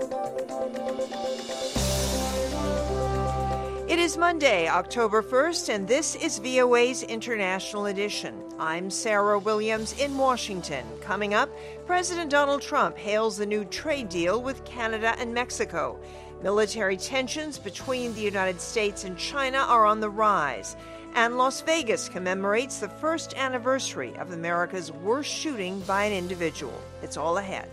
It is Monday, October 1st, and this is VOA's International Edition. I'm Sarah Williams in Washington. Coming up, President Donald Trump hails the new trade deal with Canada and Mexico. Military tensions between the United States and China are on the rise. And Las Vegas commemorates the first anniversary of America's worst shooting by an individual. It's all ahead.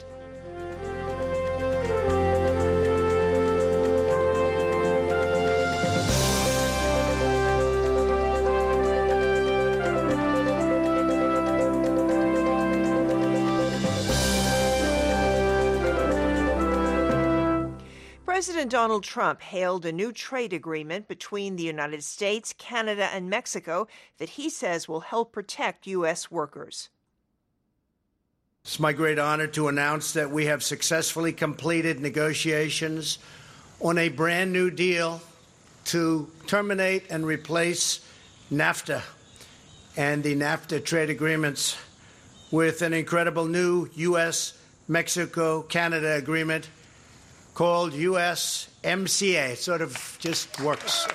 President Donald Trump hailed a new trade agreement between the United States, Canada, and Mexico that he says will help protect U.S. workers. It's my great honor to announce that we have successfully completed negotiations on a brand new deal to terminate and replace NAFTA and the NAFTA trade agreements with an incredible new U.S.-Mexico-Canada agreement called USMCA. It sort of just works.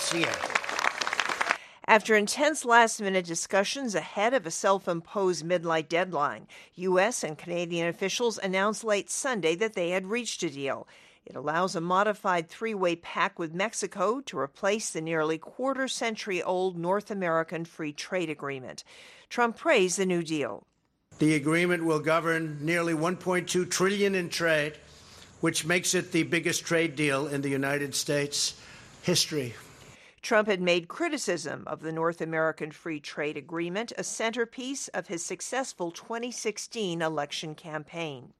MCA. After intense last-minute discussions ahead of a self-imposed midnight deadline, U.S. and Canadian officials announced late Sunday that they had reached a deal. It allows a modified three-way pact with Mexico to replace the nearly quarter-century-old North American Free Trade Agreement. Trump praised the new deal. The agreement will govern nearly $1.2 trillion in trade, which makes it the biggest trade deal in the United States history. Trump had made criticism of the North American Free Trade Agreement a centerpiece of his successful 2016 election campaign.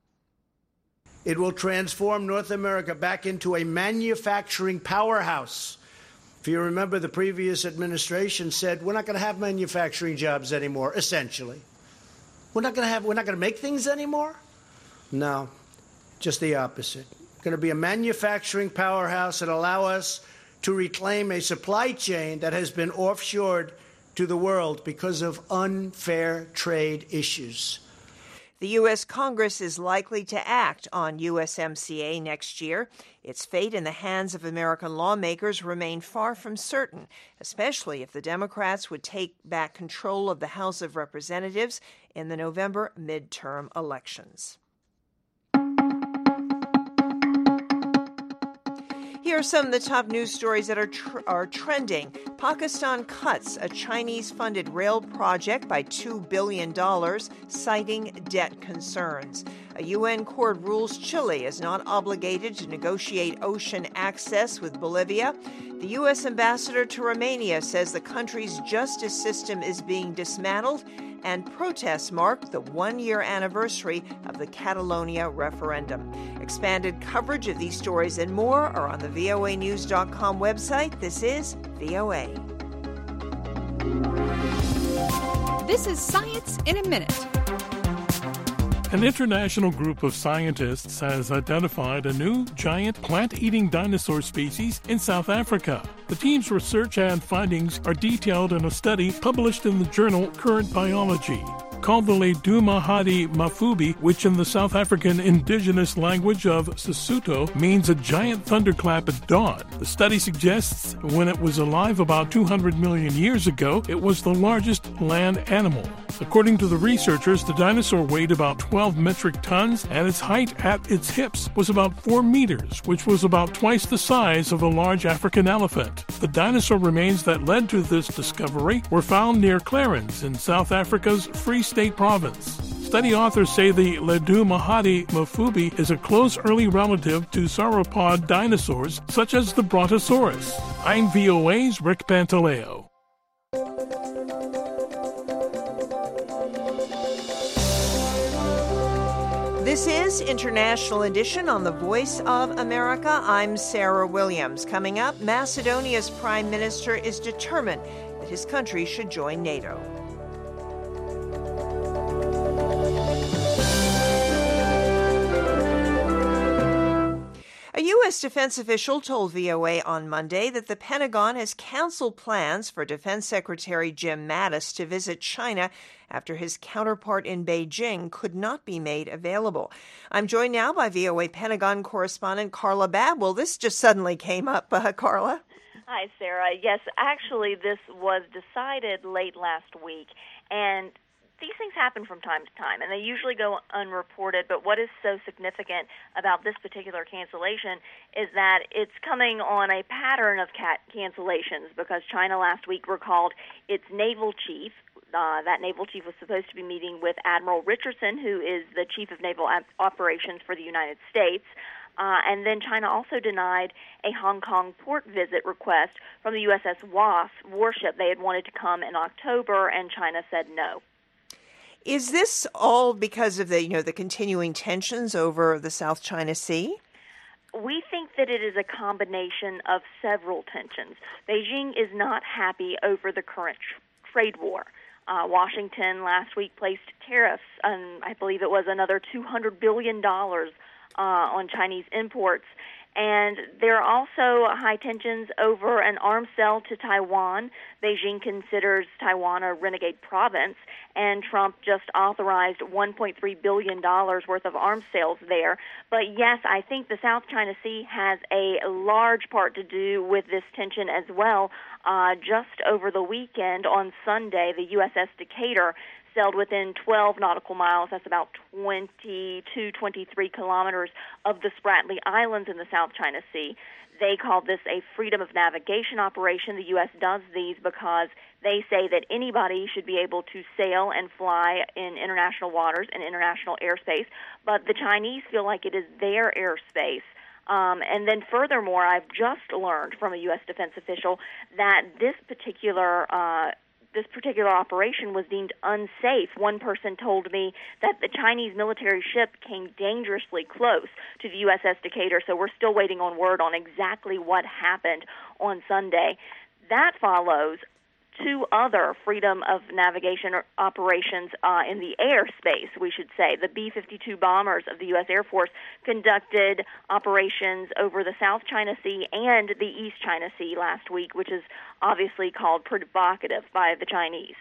It will transform North America back into a manufacturing powerhouse. If you remember, the previous administration said, we're not going to have manufacturing jobs anymore, essentially. We're not going to make things anymore? No. Just the opposite. Going to be a manufacturing powerhouse and allow us to reclaim a supply chain that has been offshored to the world because of unfair trade issues. The U.S. Congress is likely to act on USMCA next year. Its fate in the hands of American lawmakers remain far from certain, especially if the Democrats would take back control of the House of Representatives in the November midterm elections. Here are some of the top news stories that are trending. Pakistan cuts a Chinese-funded rail project by $2 billion, citing debt concerns. A UN court rules Chile is not obligated to negotiate ocean access with Bolivia. The U.S. ambassador to Romania says the country's justice system is being dismantled, and protests mark the one-year anniversary of the Catalonia referendum. Expanded coverage of these stories and more are on the voanews.com website. This is VOA. This is Science in a Minute. An international group of scientists has identified a new giant plant-eating dinosaur species in South Africa. The team's research and findings are detailed in a study published in the journal Current Biology. Called the Ledumahadi Mafubi, which in the South African indigenous language of Sesotho means a giant thunderclap at dawn. The study suggests when it was alive about 200 million years ago, it was the largest land animal. According to the researchers, the dinosaur weighed about 12 metric tons, and its height at its hips was about 4 meters, which was about twice the size of a large African elephant. The dinosaur remains that led to this discovery were found near Clarens in South Africa's Free State Province. Study authors say the Ledumahadi Mafubi is a close early relative to sauropod dinosaurs such as the Brontosaurus. I'm VOA's Rick Pantaleo. This is International Edition on the Voice of America. I'm Sarah Williams. Coming up, Macedonia's prime minister is determined that his country should join NATO. A U.S. defense official told VOA on Monday that the Pentagon has canceled plans for Defense Secretary Jim Mattis to visit China after his counterpart in Beijing could not be made available. I'm joined now by VOA Pentagon correspondent Carla Babb. Well, this just suddenly came up, Carla. Hi, Sarah. Yes, actually, this was decided late last week, and these things happen from time to time, and they usually go unreported, but what is so significant about this particular cancellation is that it's coming on a pattern of cancellations because China last week recalled its naval chief. That naval chief was supposed to be meeting with Admiral Richardson, who is the chief of naval operations for the United States. And then China also denied a Hong Kong port visit request from the USS Wasp warship. They had wanted to come in October, and China said no. Is this all because of the continuing tensions over the South China Sea? We think that it is a combination of several tensions. Beijing is not happy over the current trade war. Washington last week placed tariffs on, I believe it was another $200 billion on Chinese imports. And there are also high tensions over an arms sale to Taiwan. Beijing considers Taiwan a renegade province, and Trump just authorized $1.3 billion worth of arms sales there. But yes, I think the South China Sea has a large part to do with this tension as well. Just over the weekend, on Sunday, the USS Decatur sailed within 12 nautical miles, that's about 22, 23 kilometers, of the Spratly Islands in the South China Sea. They called this a freedom of navigation operation. The U.S. does these because they say that anybody should be able to sail and fly in international waters and international airspace, but the Chinese feel like it is their airspace. And then furthermore, I've just learned from a U.S. defense official that this particular operation was deemed unsafe. One person told me that the Chinese military ship came dangerously close to the USS Decatur, so we're still waiting on word on exactly what happened on Sunday. That follows two other freedom of navigation operations in the airspace, we should say. The B-52 bombers of the U.S. Air Force conducted operations over the South China Sea and the East China Sea last week, which is obviously called provocative by the Chinese.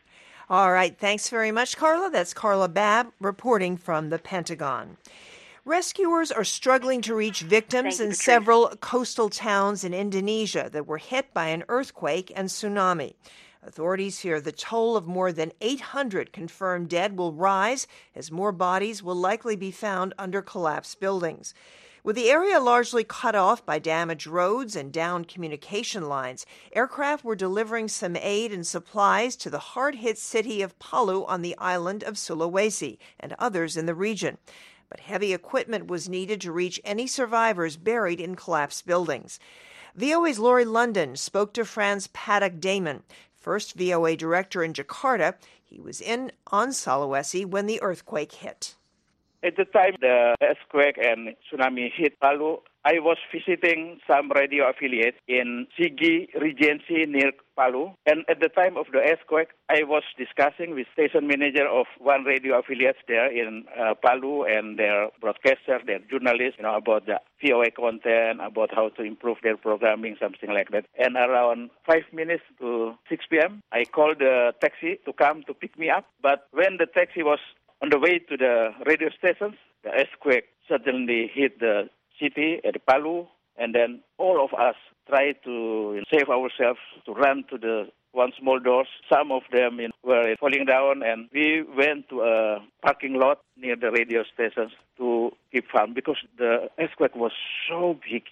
All right. Thanks very much, Carla. That's Carla Babb reporting from the Pentagon. Rescuers are struggling to reach victims in several coastal towns in Indonesia that were hit by an earthquake and tsunami. Authorities fear the toll of more than 800 confirmed dead will rise as more bodies will likely be found under collapsed buildings. With the area largely cut off by damaged roads and downed communication lines, aircraft were delivering some aid and supplies to the hard-hit city of Palu on the island of Sulawesi and others in the region. But heavy equipment was needed to reach any survivors buried in collapsed buildings. VOA's Laurie London spoke to Franz Paddock Damon, first VOA director in Jakarta. He was on Sulawesi when the earthquake hit. At the time the earthquake and tsunami hit Palu, I was visiting some radio affiliates in Sigi Regency near Palu. And at the time of the earthquake, I was discussing with station manager of one radio affiliate there in Palu and their broadcaster, their journalists, about the VOA content, about how to improve their programming, something like that. And around 5 minutes to 6 p.m., I called the taxi to come to pick me up. But when the taxi was on the way to the radio stations, the earthquake suddenly hit the city at Palu, and then all of us tried to save ourselves, to run to the one small doors. Some of them were falling down, and we went to a parking lot near the radio stations to keep calm because the earthquake was so big.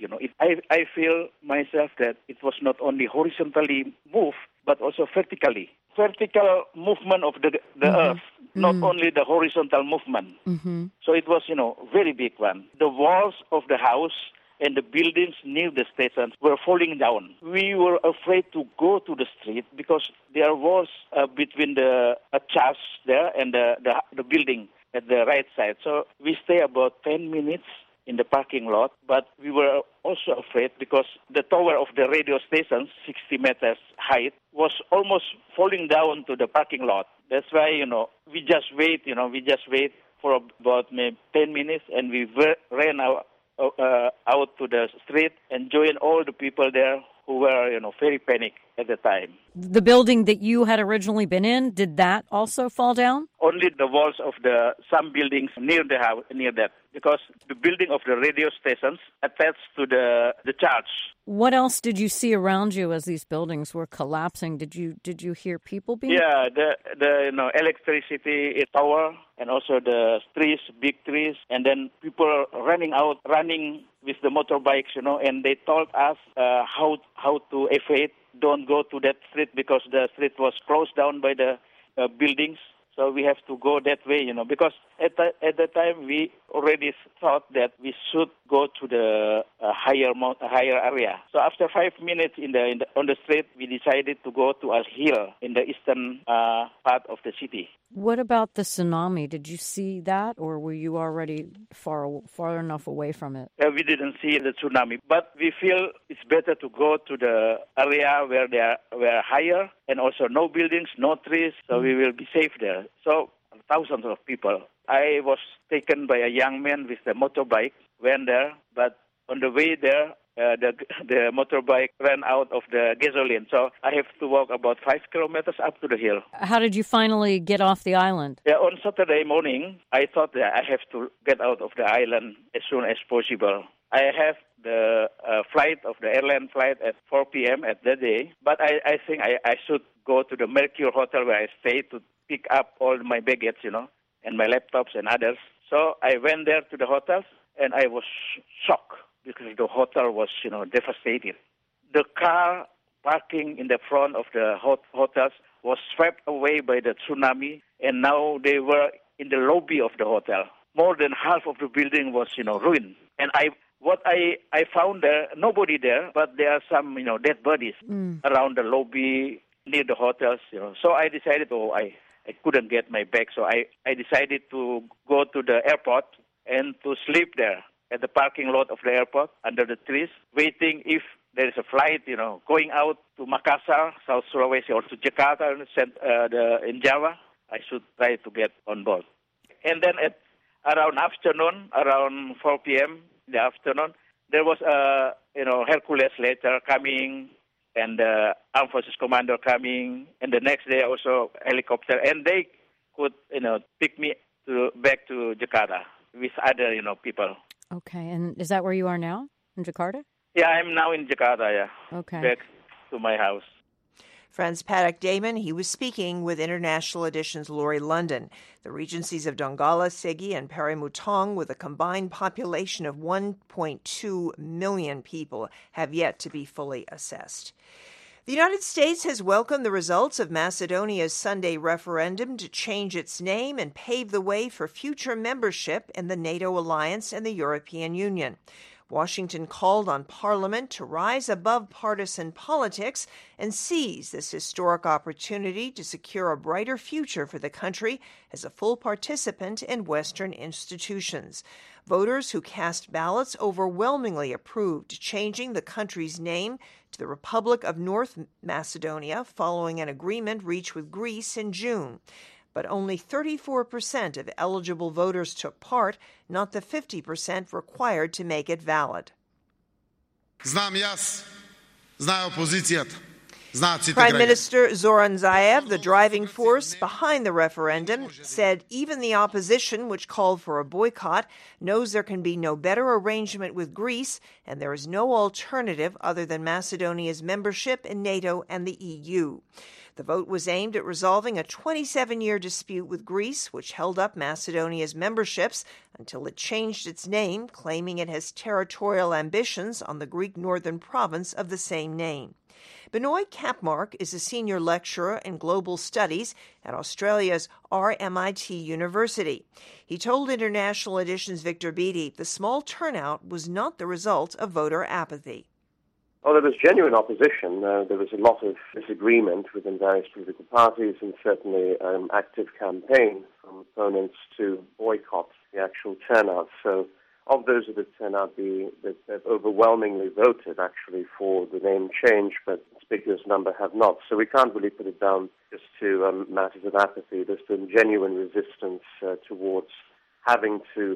I feel myself that it was not only horizontally moved, but also vertically. Vertical movement of the earth, not only the horizontal movement. Mm-hmm. So it was, very big one. The walls of the house and the buildings near the stations were falling down. We were afraid to go to the street because there was between the church there and the building at the right side. So we stayed about 10 minutes in the parking lot, but we were also afraid because the tower of the radio station, 60 meters height, was almost falling down to the parking lot. That's why, we just wait for about maybe 10 minutes, and we ran out to the street and join all the people there who were, very panicked at the time. The building that you had originally been in, did that also fall down? Only the walls of some buildings near the house, near that, because the building of the radio stations attached to the church. What else did you see around you as these buildings were collapsing? Did you hear people being? Yeah, the electricity tower and also the trees, big trees, and then people running with the motorbikes, and they told us how to evade. Don't go to that street because the street was closed down by the buildings. So we have to go that way, because at the time we already thought that we should go to the higher area. So after 5 minutes on the street, we decided to go to a hill in the eastern part of the city. What about the tsunami? Did you see that, or were you already far enough away from it? We didn't see the tsunami, but we feel it's better to go to the area where they were higher and also no buildings, no trees, so we will be safe there. So thousands of people. I was taken by a young man with a motorbike, went there, but on the way there, the motorbike ran out of the gasoline, so I have to walk about 5 kilometers up to the hill. How did you finally get off the island? Yeah, on Saturday morning, I thought that I have to get out of the island as soon as possible. I have the airline flight at 4 p.m. at that day, but I think I should go to the Mercure Hotel where I stayed to pick up all my baggage, and my laptops and others. So I went there to the hotels, and I was shocked because the hotel was, devastated. The car parking in the front of the hotels was swept away by the tsunami, and now they were in the lobby of the hotel. More than half of the building was, ruined. And what I found there, nobody there, but there are some, dead bodies around the lobby near the hotels, So I decided, I couldn't get my bag, so I decided to go to the airport and to sleep there at the parking lot of the airport under the trees, waiting if there is a flight, going out to Makassar, South Sulawesi, or to Jakarta in Java. I should try to get on board. And then around 4 p.m. in the afternoon, there was a Hercules later coming, and the Armed Forces Commander coming, and the next day also helicopter, and they could pick me back to Jakarta with other people. Okay, and is that where you are now, in Jakarta? Yeah, I'm now in Jakarta, yeah. Okay. Back to my house. Friends, Paddock Damon, he was speaking with International Edition's Laurie London. The regencies of Donggala, Sigi, and Parimutong, with a combined population of 1.2 million people, have yet to be fully assessed. The United States has welcomed the results of Macedonia's Sunday referendum to change its name and pave the way for future membership in the NATO alliance and the European Union. Washington called on Parliament to rise above partisan politics and seize this historic opportunity to secure a brighter future for the country as a full participant in Western institutions. Voters who cast ballots overwhelmingly approved changing the country's name to the Republic of North Macedonia following an agreement reached with Greece in June. But only 34% of eligible voters took part, not the 50% required to make it valid. Знам и аз, знае опозицията. Prime Minister Zoran Zaev, the driving force behind the referendum, said even the opposition, which called for a boycott, knows there can be no better arrangement with Greece and there is no alternative other than Macedonia's membership in NATO and the EU. The vote was aimed at resolving a 27-year dispute with Greece, which held up Macedonia's memberships until it changed its name, claiming it has territorial ambitions on the Greek northern province of the same name. Benoit Kapmark is a senior lecturer in global studies at Australia's RMIT University. He told International Edition's Victor Beattie the small turnout was not the result of voter apathy. Well, there was genuine opposition. There was a lot of disagreement within various political parties and certainly active campaign from opponents to boycott the actual turnout. So of those who did turn out, they've overwhelmingly voted actually for the name change, but a conspicuous number have not. So we can't really put it down just to matters of apathy. There's been genuine resistance towards having to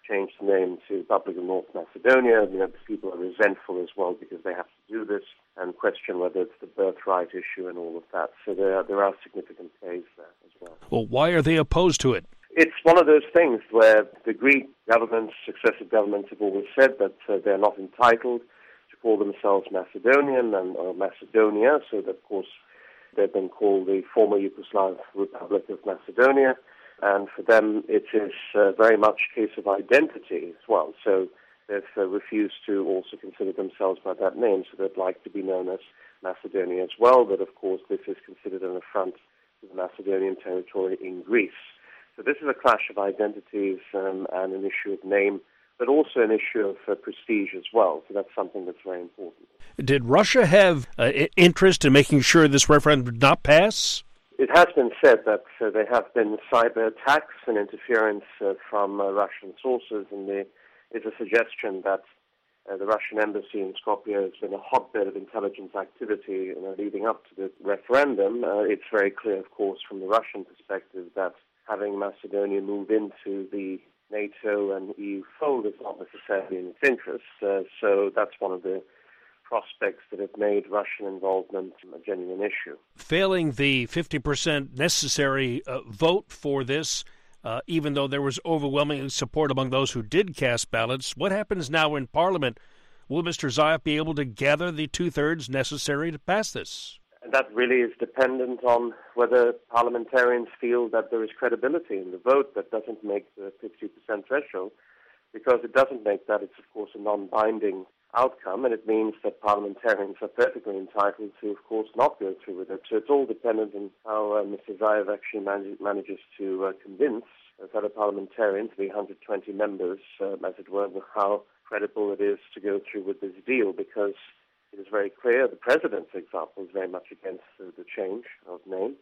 changed the name to Republic of North Macedonia. People are resentful as well because they have to do this and question whether it's the birthright issue and all of that. So there are significant plays there as well. Well, why are they opposed to it? It's one of those things where the Greek governments, successive governments, have always said that they're not entitled to call themselves Macedonian or Macedonia, so that, of course, they've been called the former Yugoslav Republic of Macedonia, and for them it is very much a case of identity as well. So they've refused to also consider themselves by that name, so they'd like to be known as Macedonia as well, but of course this is considered an affront to the Macedonian territory in Greece. So this is a clash of identities and an issue of name, but also an issue of prestige as well. So that's something that's very important. Did Russia have interest in making sure this referendum did not pass? It has been said that there have been cyber attacks and interference from Russian sources, and there is a suggestion that the Russian embassy in Skopje has been a hotbed of intelligence activity leading up to the referendum. It's very clear, of course, from the Russian perspective that having Macedonia move into the NATO and EU fold is not necessarily in its interest. So that's one of the prospects that have made Russian involvement a genuine issue. Failing the 50% necessary vote for this, even though there was overwhelming support among those who did cast ballots, what happens now in Parliament? Will Mr. Zaev be able to gather the two-thirds necessary to pass this? That really is dependent on whether parliamentarians feel that there is credibility in the vote that doesn't make the 50% threshold. Because it doesn't make that, it's of course a non-binding outcome, and it means that parliamentarians are perfectly entitled to, of course, not go through with it. So it's all dependent on how Mr. Zaev actually manages to convince fellow parliamentarians, the 120 members, as it were, how credible it is to go through with this deal, because it is very clear. The president, for example, is very much against the change of name.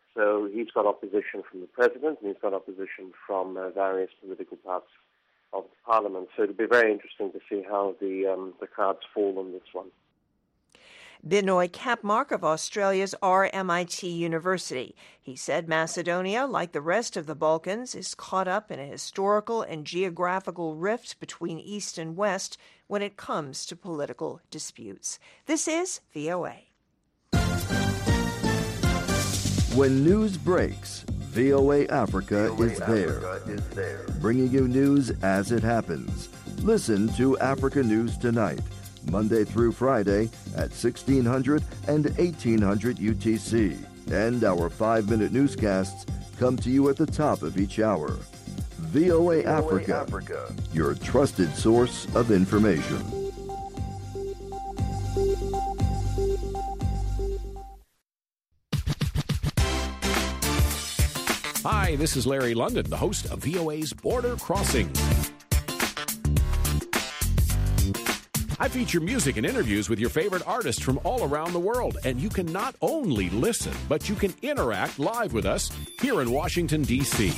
So he's got opposition from the president, and he's got opposition from various political parts of the parliament. So it'll be very interesting to see how the cards fall on this one. Binoy Kapmark of Australia's RMIT University. He said Macedonia, like the rest of the Balkans, is caught up in a historical and geographical rift between East and West when it comes to political disputes. This is VOA. When news breaks, VOA Africa is there, bringing you news as it happens. Listen to Africa News Tonight, Monday through Friday at 1600 and 1800 UTC. And our 5-minute newscasts come to you at the top of each hour. VOA Africa, your trusted source of information. Hi, this is Larry London, the host of VOA's Border Crossing. I feature music and interviews with your favorite artists from all around the world, and you can not only listen, but you can interact live with us here in Washington, D.C.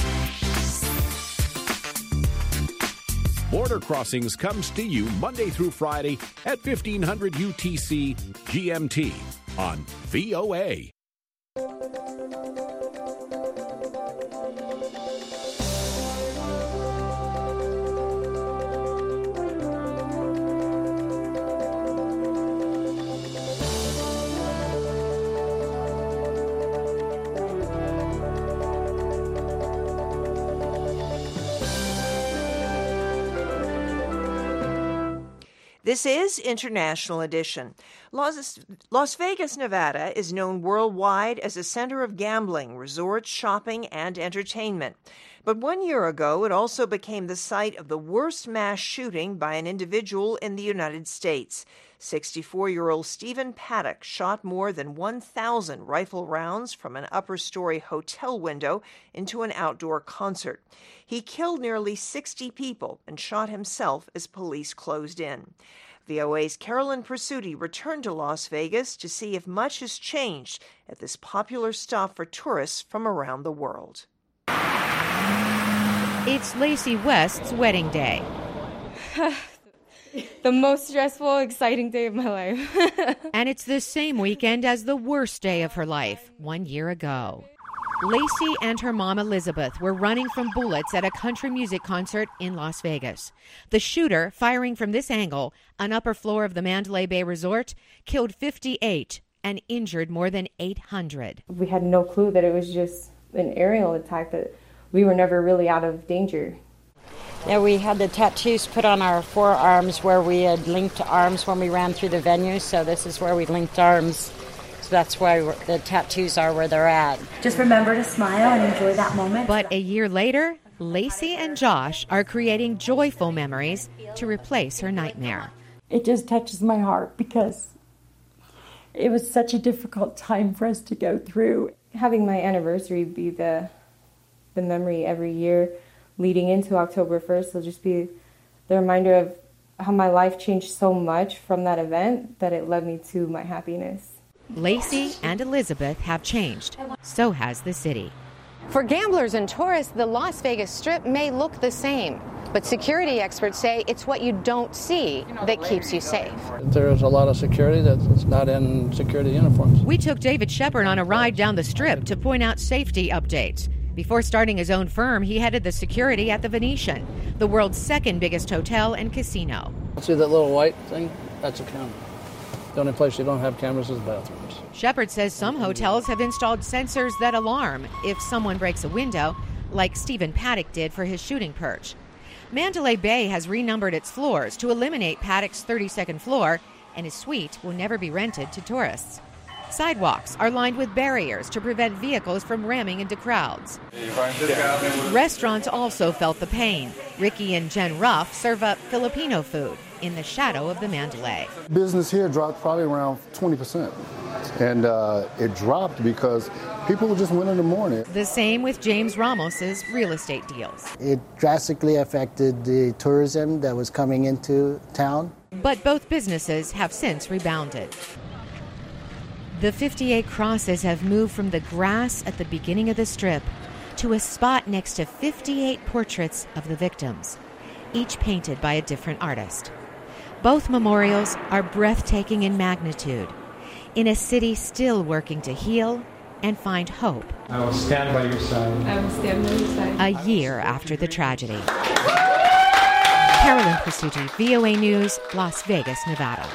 Border Crossings comes to you Monday through Friday at 1500 UTC GMT on VOA. This is International Edition. Las Vegas, Nevada is known worldwide as a center of gambling, resorts, shopping, and entertainment. But 1 year ago, it also became the site of the worst mass shooting by an individual in the United States. 64-year-old Stephen Paddock shot more than 1,000 rifle rounds from an upper-story hotel window into an outdoor concert. He killed nearly 60 people and shot himself as police closed in. VOA's Carolyn Pursuti returned to Las Vegas to see if much has changed at this popular stop for tourists from around the world. It's Lacey West's wedding day. The most stressful, exciting day of my life. And it's the same weekend as the worst day of her life, 1 year ago. Lacey and her mom Elizabeth were running from bullets at a country music concert in Las Vegas. The shooter, firing from this angle, an upper floor of the Mandalay Bay Resort, killed 58 and injured more than 800. We had no clue that it was just an aerial attack, that we were never really out of danger. Yeah, we had the tattoos put on our forearms where we had linked arms when we ran through the venue, so this is where we linked arms. So that's why the tattoos are where they're at. Just remember to smile and enjoy that moment. But a year later, Lacey and Josh are creating joyful memories to replace her nightmare. It just touches my heart because it was such a difficult time for us to go through. Having my anniversary be the memory every year leading into October 1st will just be the reminder of how my life changed so much from that event that it led me to my happiness. Lacey and Elizabeth have changed. So has the city. For gamblers and tourists, the Las Vegas Strip may look the same, but security experts say it's what you don't see that keeps you safe. There's a lot of security that's not in security uniforms. We took David Shepard on a ride down the Strip to point out safety updates. Before starting his own firm, he headed the security at the Venetian, the world's second biggest hotel and casino. See that little white thing? That's a camera. The only place you don't have cameras is bathrooms. Shepard says some hotels have installed sensors that alarm if someone breaks a window, like Stephen Paddock did for his shooting perch. Mandalay Bay has renumbered its floors to eliminate Paddock's 32nd floor, and his suite will never be rented to tourists. Sidewalks are lined with barriers to prevent vehicles from ramming into crowds. Restaurants also felt the pain. Ricky and Jen Ruff serve up Filipino food in the shadow of the Mandalay. Business here dropped probably around 20%. And it dropped because people just went in the morning. The same with James Ramos's real estate deals. It drastically affected the tourism that was coming into town. But both businesses have since rebounded. The 58 crosses have moved from the grass at the beginning of the Strip to a spot next to 58 portraits of the victims, each painted by a different artist. Both memorials are breathtaking in magnitude, in a city still working to heal and find hope. I will stand by your side. I will stand by your side. A year after the tragedy. Carolyn Presutti, VOA News, Las Vegas, Nevada.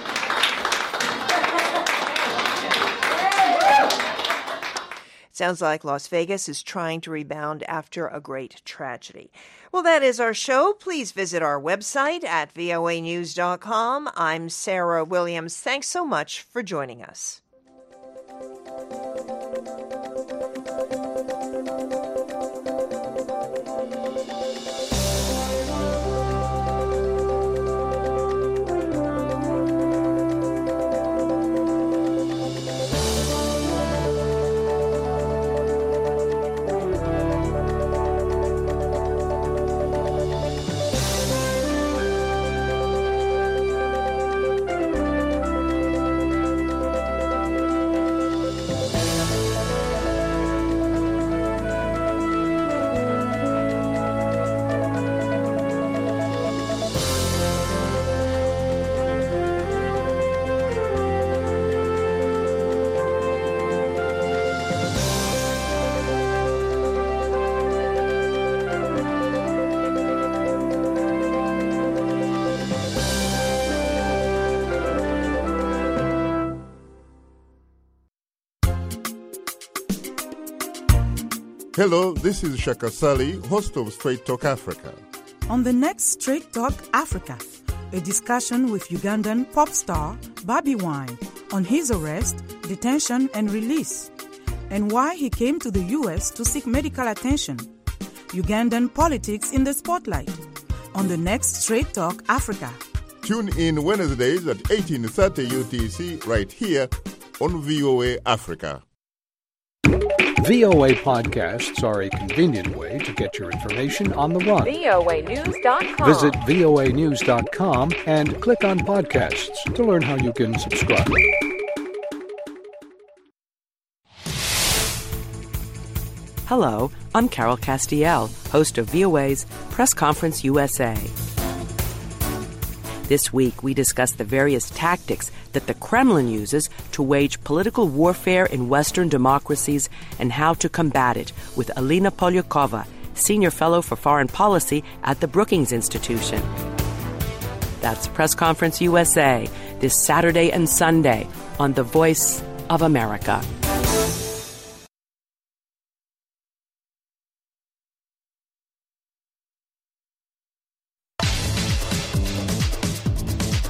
Sounds like Las Vegas is trying to rebound after a great tragedy. Well, that is our show. Please visit our website at voanews.com. I'm Sarah Williams. Thanks so much for joining us. Hello, this is Shaka Sali, host of Straight Talk Africa. On the next Straight Talk Africa, a discussion with Ugandan pop star Bobi Wine on his arrest, detention and release, and why he came to the U.S. to seek medical attention. Ugandan politics in the spotlight on the next Straight Talk Africa. Tune in Wednesdays at 18:30 UTC right here on VOA Africa. VOA podcasts are a convenient way to get your information on the run. voanews.com. Visit voanews.com and click on podcasts to learn how you can subscribe. Hello, I'm Carol Castiel, host of VOA's Press Conference USA. This week, we discuss the various tactics that the Kremlin uses to wage political warfare in Western democracies and how to combat it with Alina Polyakova, Senior Fellow for Foreign Policy at the Brookings Institution. That's Press Conference USA this Saturday and Sunday on The Voice of America.